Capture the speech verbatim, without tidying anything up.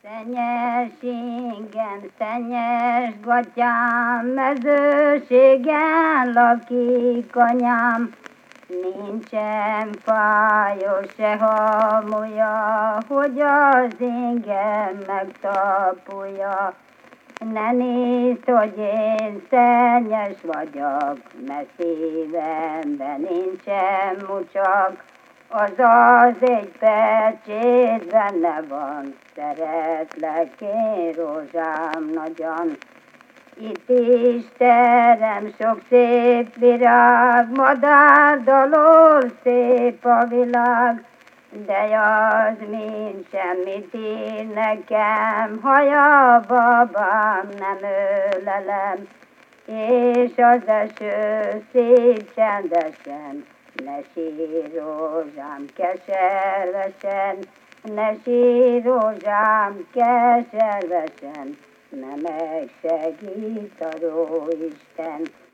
Szennyes ingem, szennyes gatyám, mezőségen lakik anyám. Nincsen fájos se hamulja, hogy az ingem megtapulja. Ne nézd, hogy én szennyes vagyok, mert szívemben nincsen mucsak. Azaz egy pecsét benne van, szeretlek én rózsám nagyon. Itt is terem sok szép virág, madárdalol szép a világ. De az mind semmit ír nekem, ha a babám nem ölelem. És az eső szép csendesen, ne sírj rózsám keservesen, ne sírj rózsám keservesen, ne megsegít a Jóisten.